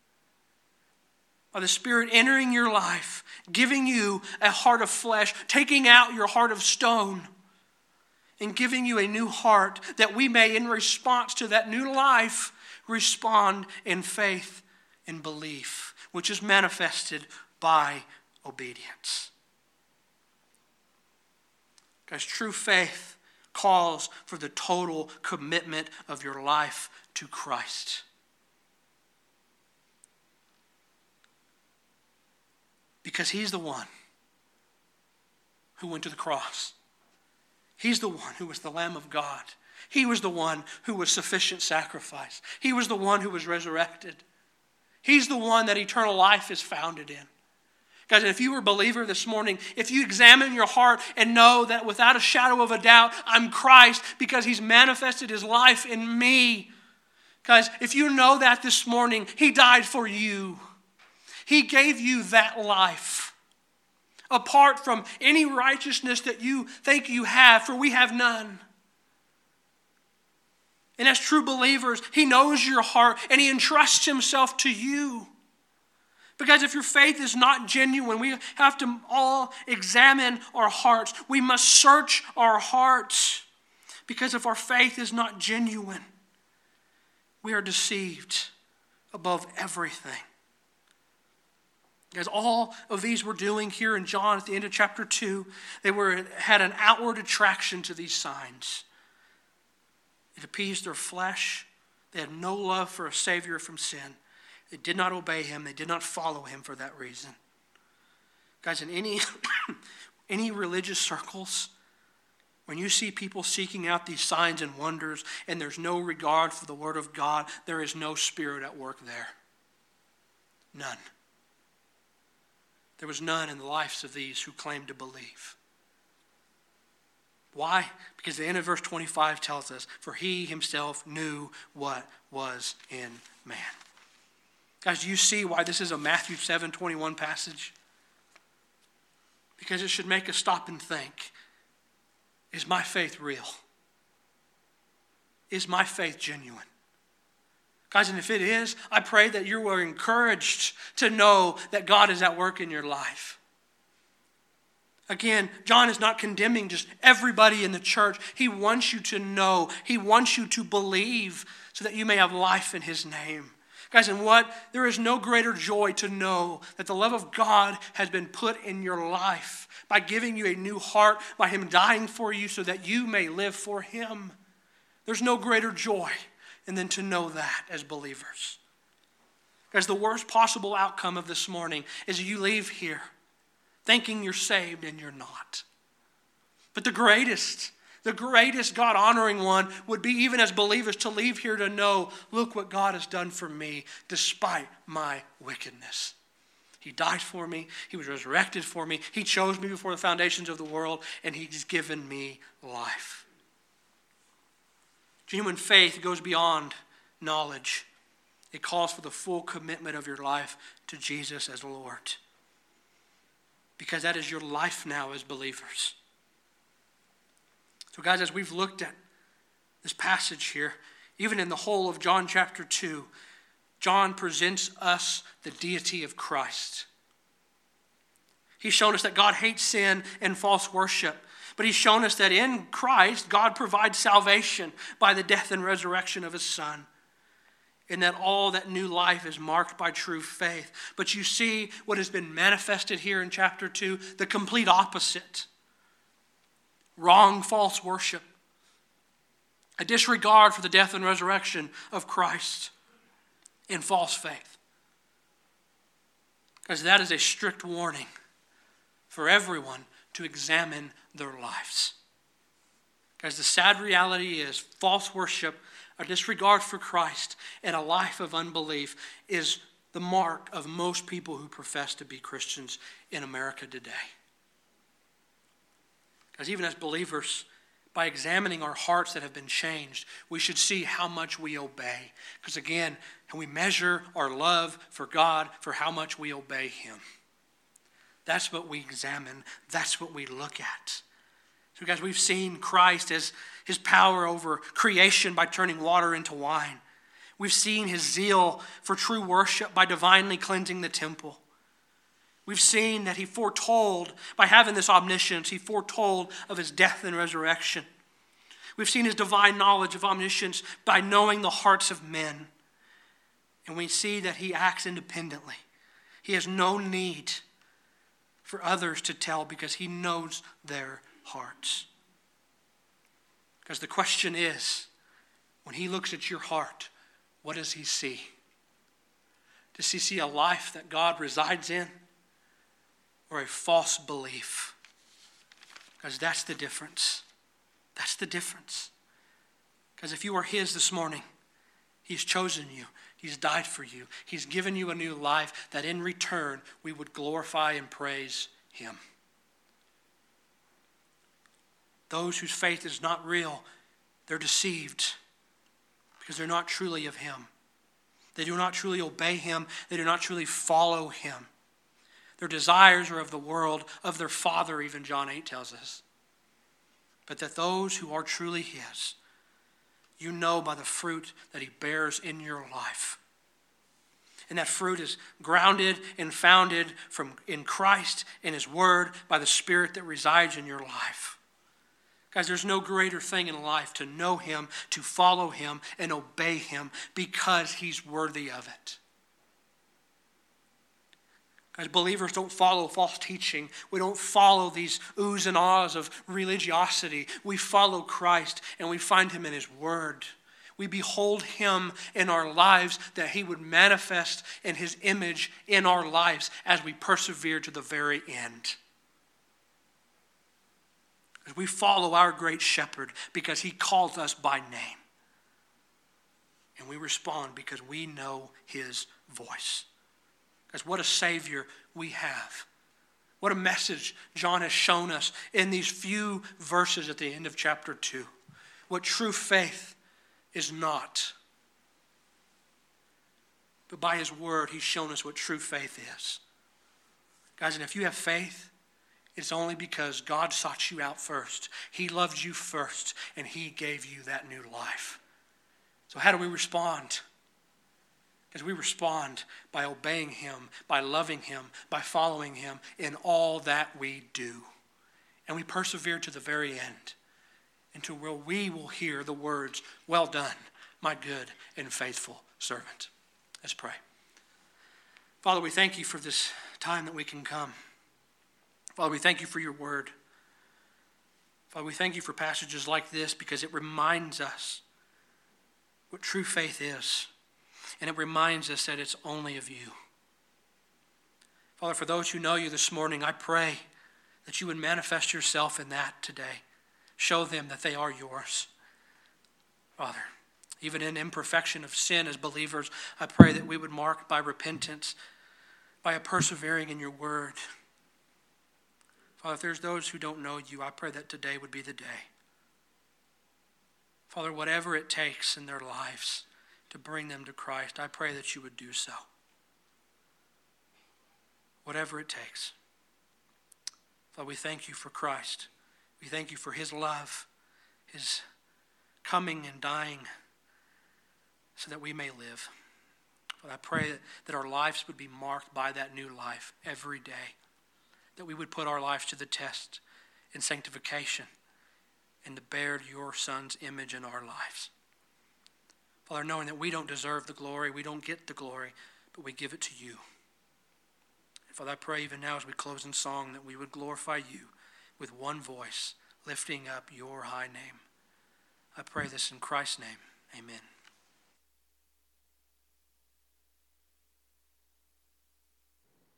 By the Spirit entering your life, giving you a heart of flesh, taking out your heart of stone, and giving you a new heart, that we may, in response to that new life, respond in faith and belief, which is manifested by obedience. Guys, true faith calls for the total commitment of your life to Christ. Because he's the one who went to the cross. He's the one who was the Lamb of God. He was the one who was sufficient sacrifice. He was the one who was resurrected. He's the one that eternal life is founded in. Guys, if you were a believer this morning, if you examine your heart and know that without a shadow of a doubt, I'm Christ because he's manifested his life in me. Guys, if you know that this morning, he died for you. He gave you that life. Apart from any righteousness that you think you have, for we have none. And as true believers, he knows your heart and he entrusts himself to you. Because if your faith is not genuine, we have to all examine our hearts. We must search our hearts. Because if our faith is not genuine, we are deceived above everything. As all of these were doing here in John at the end of chapter 2, they had an outward attraction to these signs. It appeased their flesh. They had no love for a Savior from sin. They did not obey him. They did not follow him for that reason. Guys, in any religious circles, when you see people seeking out these signs and wonders and there's no regard for the Word of God, there is no Spirit at work there. None. There was none in the lives of these who claimed to believe. Why? Because the end of verse 25 tells us, for he himself knew what was in man. Guys, do you see why this is a Matthew 7:21 passage? Because it should make us stop and think, is my faith real? Is my faith genuine? Guys, and if it is, I pray that you are encouraged to know that God is at work in your life. Again, John is not condemning just everybody in the church. He wants you to know. He wants you to believe so that you may have life in his name. Guys, and there is no greater joy to know that the love of God has been put in your life by giving you a new heart, by him dying for you so that you may live for him. There's no greater joy than to know that as believers. Guys, the worst possible outcome of this morning is you leave here thinking you're saved and you're not. But the greatest God-honoring one would be, even as believers, to leave here to know, look what God has done for me despite my wickedness. He died for me. He was resurrected for me. He chose me before the foundations of the world, and he's given me life. Genuine faith goes beyond knowledge. It calls for the full commitment of your life to Jesus as Lord. Because that is your life now as believers. So guys, as we've looked at this passage here, even in the whole of John chapter 2, John presents us the deity of Christ. He's shown us that God hates sin and false worship. But he's shown us that in Christ, God provides salvation by the death and resurrection of his Son. And that all that new life is marked by true faith. But you see what has been manifested here in chapter 2, the complete opposite. Wrong, false worship. A disregard for the death and resurrection of Christ. And false faith. Because that is a strict warning for everyone to examine their lives. Because the sad reality is false worship, a disregard for Christ, and a life of unbelief is the mark of most people who profess to be Christians in America today. Because even as believers, by examining our hearts that have been changed, we should see how much we obey. Because again, we measure our love for God for how much we obey him. That's what we examine. That's what we look at. So guys, we've seen Christ as his power over creation by turning water into wine. We've seen his zeal for true worship by divinely cleansing the temple. We've seen that he foretold, by having this omniscience, he foretold of his death and resurrection. We've seen his divine knowledge of omniscience by knowing the hearts of men. And we see that he acts independently. He has no need for others to tell because he knows their hearts. Because the question is, when he looks at your heart, what does he see? Does he see a life that God resides in or a false belief? Because that's the difference. That's the difference. Because if you are his this morning, he's chosen you. He's died for you. He's given you a new life that in return we would glorify and praise him. Those whose faith is not real, they're deceived because they're not truly of him. They do not truly obey him. They do not truly follow him. Their desires are of the world, of their father, even John 8 tells us. But that those who are truly his, you know by the fruit that he bears in your life. And that fruit is grounded and founded in Christ, in his word, by the Spirit that resides in your life. Guys, there's no greater thing in life to know him, to follow him, and obey him because he's worthy of it. Guys, believers don't follow false teaching. We don't follow these oohs and ahs of religiosity. We follow Christ and we find him in his word. We behold him in our lives that he would manifest in his image in our lives as we persevere to the very end. As we follow our great shepherd because he calls us by name. And we respond because we know his voice. Guys, what a Savior we have. What a message John has shown us in these few verses at the end of chapter 2. What true faith is not. But by his word, he's shown us what true faith is. Guys, and if you have faith, it's only because God sought you out first. He loved you first, and he gave you that new life. So how do we respond? As we respond by obeying him, by loving him, by following him in all that we do. And we persevere to the very end, until where we will hear the words, "Well done, my good and faithful servant." Let's pray. Father, we thank you for this time that we can come. Father, we thank you for your word. Father, we thank you for passages like this because it reminds us what true faith is. And it reminds us that it's only of you. Father, for those who know you this morning, I pray that you would manifest yourself in that today. Show them that they are yours. Father, even in imperfection of sin as believers, I pray that we would mark by repentance, by a persevering in your word. Father, if there's those who don't know you, I pray that today would be the day. Father, whatever it takes in their lives to bring them to Christ, I pray that you would do so. Whatever it takes. Father, we thank you for Christ. We thank you for his love, his coming and dying so that we may live. Father, I pray that our lives would be marked by that new life every day. that we would put our lives to the test in sanctification and to bear your Son's image in our lives. Father, knowing that we don't deserve the glory, we don't get the glory, but we give it to you. And Father, I pray even now as we close in song that we would glorify you with one voice, lifting up your high name. I pray this in Christ's name. Amen.